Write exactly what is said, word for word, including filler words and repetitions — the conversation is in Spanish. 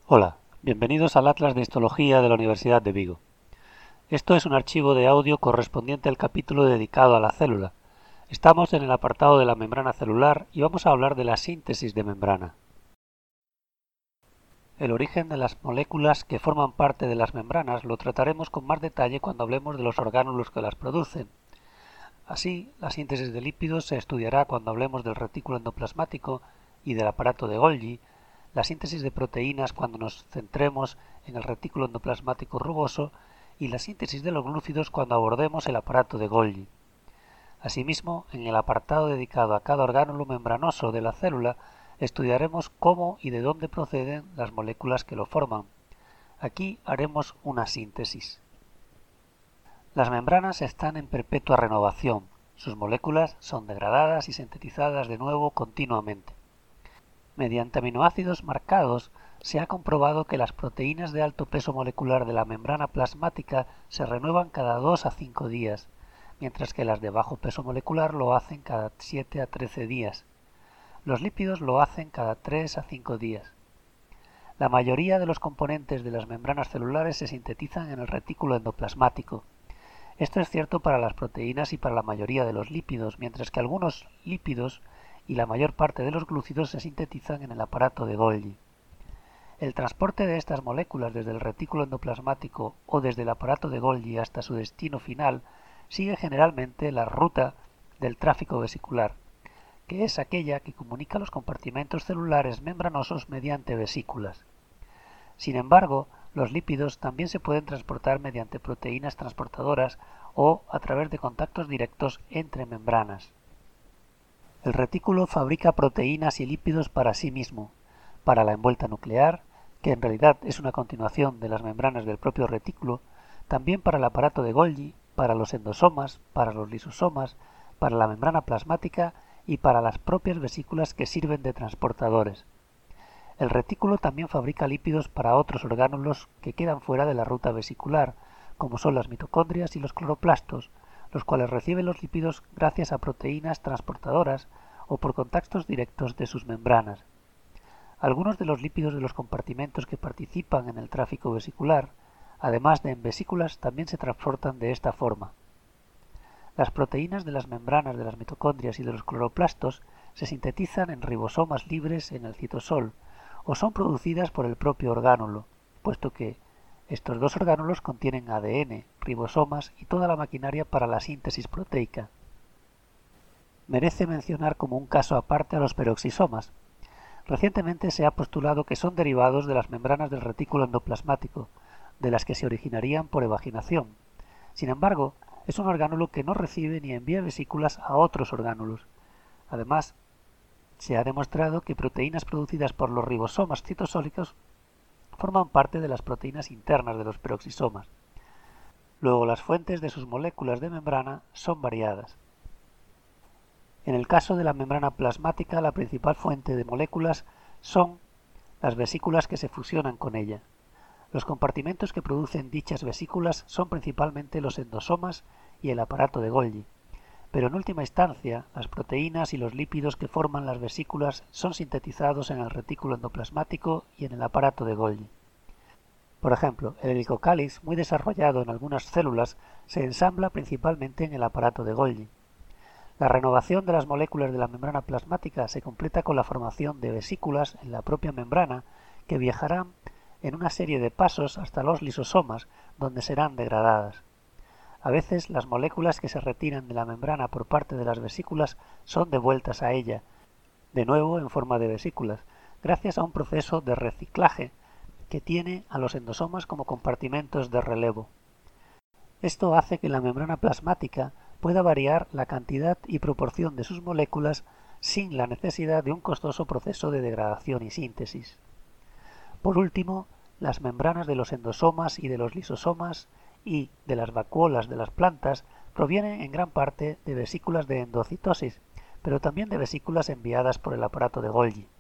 Hola, bienvenidos al Atlas de Histología de la Universidad de Vigo. Esto es un archivo de audio correspondiente al capítulo dedicado a la célula. Estamos en el apartado de la membrana celular y vamos a hablar de la síntesis de membrana. El origen de las moléculas que forman parte de las membranas lo trataremos con más detalle cuando hablemos de los orgánulos que las producen. Así, la síntesis de lípidos se estudiará cuando hablemos del retículo endoplasmático y del aparato de Golgi, la síntesis de proteínas cuando nos centremos en el retículo endoplasmático rugoso y la síntesis de los glúcidos cuando abordemos el aparato de Golgi. Asimismo, en el apartado dedicado a cada orgánulo membranoso de la célula, estudiaremos cómo y de dónde proceden las moléculas que lo forman. Aquí haremos una síntesis. Las membranas están en perpetua renovación. Sus moléculas son degradadas y sintetizadas de nuevo continuamente. Mediante aminoácidos marcados, se ha comprobado que las proteínas de alto peso molecular de la membrana plasmática se renuevan cada dos a cinco días, mientras que las de bajo peso molecular lo hacen cada siete a trece días. Los lípidos lo hacen cada tres a cinco días. La mayoría de los componentes de las membranas celulares se sintetizan en el retículo endoplasmático. Esto es cierto para las proteínas y para la mayoría de los lípidos, mientras que algunos lípidos y la mayor parte de los glúcidos se sintetizan en el aparato de Golgi. El transporte de estas moléculas desde el retículo endoplasmático o desde el aparato de Golgi hasta su destino final sigue generalmente la ruta del tráfico vesicular, que es aquella que comunica los compartimentos celulares membranosos mediante vesículas. Sin embargo, los lípidos también se pueden transportar mediante proteínas transportadoras o a través de contactos directos entre membranas. El retículo fabrica proteínas y lípidos para sí mismo, para la envuelta nuclear, que en realidad es una continuación de las membranas del propio retículo, también para el aparato de Golgi, para los endosomas, para los lisosomas, para la membrana plasmática y para las propias vesículas que sirven de transportadores. El retículo también fabrica lípidos para otros orgánulos que quedan fuera de la ruta vesicular, como son las mitocondrias y los cloroplastos, los cuales reciben los lípidos gracias a proteínas transportadoras o por contactos directos de sus membranas. Algunos de los lípidos de los compartimentos que participan en el tráfico vesicular, además de en vesículas, también se transportan de esta forma. Las proteínas de las membranas de las mitocondrias y de los cloroplastos se sintetizan en ribosomas libres en el citosol, o son producidas por el propio orgánulo, puesto que estos dos orgánulos contienen A D N, ribosomas y toda la maquinaria para la síntesis proteica. Merece mencionar como un caso aparte a los peroxisomas. Recientemente se ha postulado que son derivados de las membranas del retículo endoplasmático, de las que se originarían por evaginación. Sin embargo, es un orgánulo que no recibe ni envía vesículas a otros orgánulos. Además, se ha demostrado que proteínas producidas por los ribosomas citosólicos forman parte de las proteínas internas de los peroxisomas. Luego, las fuentes de sus moléculas de membrana son variadas. En el caso de la membrana plasmática, la principal fuente de moléculas son las vesículas que se fusionan con ella. Los compartimentos que producen dichas vesículas son principalmente los endosomas y el aparato de Golgi. Pero en última instancia, las proteínas y los lípidos que forman las vesículas son sintetizados en el retículo endoplasmático y en el aparato de Golgi. Por ejemplo, el helicocáliz, muy desarrollado en algunas células, se ensambla principalmente en el aparato de Golgi. La renovación de las moléculas de la membrana plasmática se completa con la formación de vesículas en la propia membrana que viajarán en una serie de pasos hasta los lisosomas, donde serán degradadas. A veces las moléculas que se retiran de la membrana por parte de las vesículas son devueltas a ella, de nuevo en forma de vesículas, gracias a un proceso de reciclaje que tiene a los endosomas como compartimentos de relevo. Esto hace que la membrana plasmática pueda variar la cantidad y proporción de sus moléculas sin la necesidad de un costoso proceso de degradación y síntesis. Por último, las membranas de los endosomas y de los lisosomas y de las vacuolas de las plantas provienen en gran parte de vesículas de endocitosis, pero también de vesículas enviadas por el aparato de Golgi.